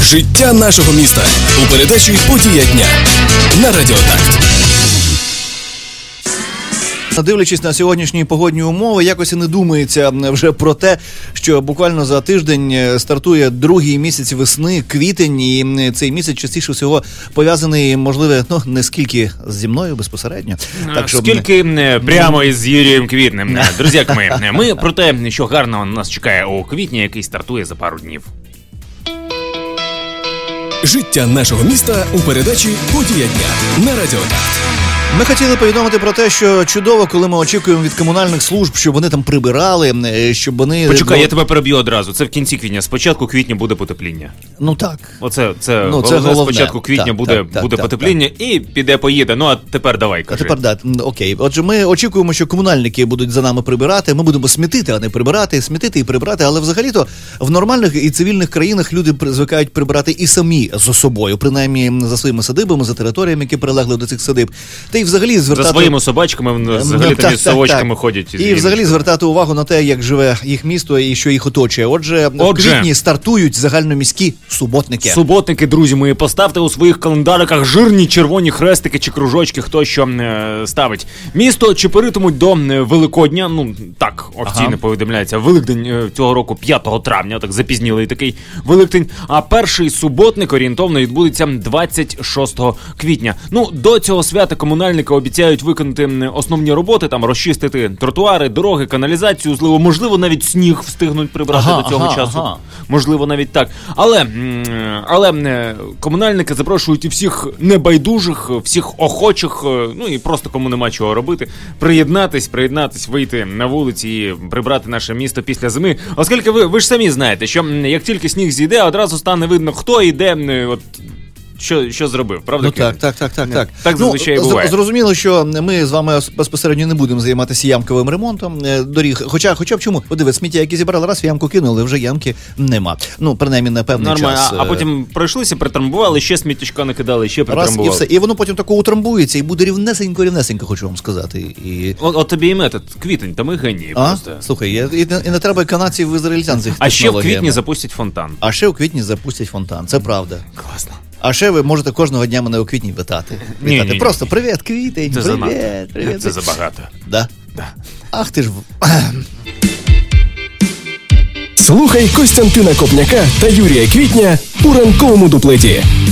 Життя нашого міста у передачі «Подія дня» на Радіо Такт. Дивлячись на сьогоднішні погодні умови, якось і не думається вже про те, що буквально за тиждень стартує другий місяць весни, квітень, і цей місяць частіше всього пов'язаний, можливо, не скільки зі мною безпосередньо. Так, скільки прямо із Юрієм Квітнем. Друзяки ми про те, що гарного нас чекає у квітні, який стартує за пару днів. Життя нашого міста у передачі «Подія дня» на Радіо Такт. Ми хотіли повідомити про те, що чудово, коли ми очікуємо від комунальних служб, щоб вони там прибирали, щоб вони... Почекай, я тебе переб'ю одразу. Це в кінці квітня. Спочатку квітня буде потепління. Ну так. Це головне. Спочатку квітня буде потепління і піде-поїде. Ну, а тепер давай, кажи. А тепер, окей. Отже, ми очікуємо, що комунальники будуть за нами прибирати. Ми будемо смітити, а не прибирати. Смітити і прибирати. Але взагалі-то в нормальних і цивільних країнах люди звикають прибирати і самі за собою. Принаймні за своїми садибами, за територіями, які прилегли до цих садиб. Та й взагалі звертати... За своїми собачками, взагалі там із совочками ходять. І взагалі звертати увагу на те, як живе їх місто і що їх оточує. Отже, в квітні стартують загальноміські суботники. Суботники, друзі мої, поставте у своїх календариках жирні червоні хрестики чи кружочки, хто що ставить. Місто чепиритимуть до Великодня, так офіційно повідомляється, Великдень цього року 5 травня, так запізнілий такий Великдень, а перший суботник орієнтовно відбудеться 26 квітня. До цього свята комунальники обіцяють виконати основні роботи, там розчистити тротуари, дороги, каналізацію, можливо, навіть сніг встигнуть прибрати до цього часу. Можливо, навіть так. Але комунальники запрошують і всіх небайдужих, всіх охочих, і просто кому нема чого робити, приєднатись, вийти на вулиці і прибрати наше місто після зими. Оскільки ви ж самі знаєте, що як тільки сніг зійде, одразу стане видно, хто і де, що зробив, правда? Так. Так зазвичай буває. Зрозуміло, що ми з вами безпосередньо не будемо займатися ямковим ремонтом доріг. Хоча б чому? Подивись, сміття, які зібрали, раз в ямку кинули, вже ямки нема. Принаймні на певний час. А потім пройшлися, притрамбували, ще сміттячка накидали, ще притрамбували. Раз і все. І воно потім тако утрамбується, і буде рівнесенько, хочу вам сказати. От тобі і метод. Квітень, та ми генії просто. Слухай, і не треба канадців в ізраїльтян з їх технологіями. А ще в квітні запустять фонтан. Це правда. Класно. А ще ви можете кожного дня мене у квітні вітати. Ні. Просто привіт, квітень, привіт. Це забагато. Да? Ах ти ж... Слухай Костянтина Копняка та Юрія Квітня у ранковому дуплеті.